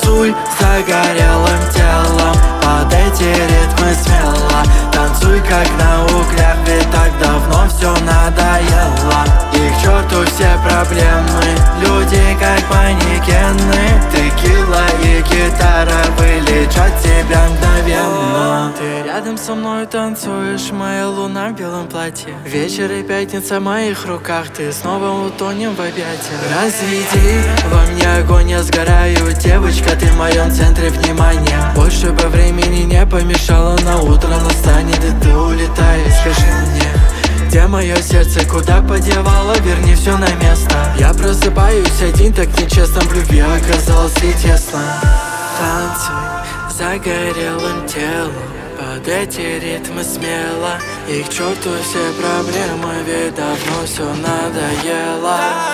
Танцуй загорелым телом под эти ритмы смело. Танцуй как на углях, ведь так давно все надоело. И к черту все проблемы, люди как манекены. Текила и гитара вылечат тебя мгновенно. Ты рядом со мной танцуешь, моя луна в белом платье. Вечер и пятница в моих руках, ты снова утонем в объятиях. Разведи во мне огонь, я сгораю, девочка, ты в моем центре внимания. Больше бы времени не помешало, на утро настанет и ты улетаешь. Скажи мне, где мое сердце, куда подевала, верни все на место. Я просыпаюсь один, так нечестно, в любви оказалось и тесно. Танцуй загорелым телом под эти ритмы смело. И к черту все проблемы, ведь давно все надоело.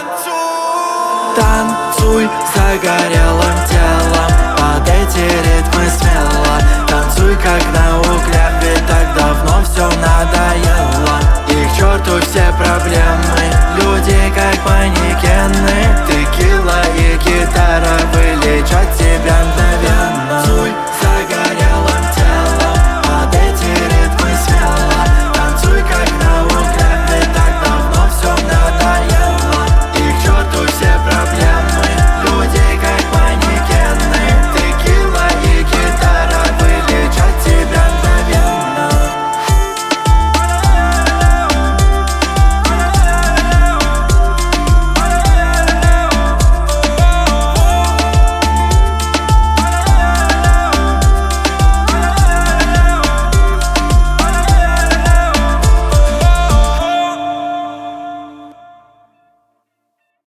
Танцуй загорелым телом под эти ритмы смело. Танцуй как на углях,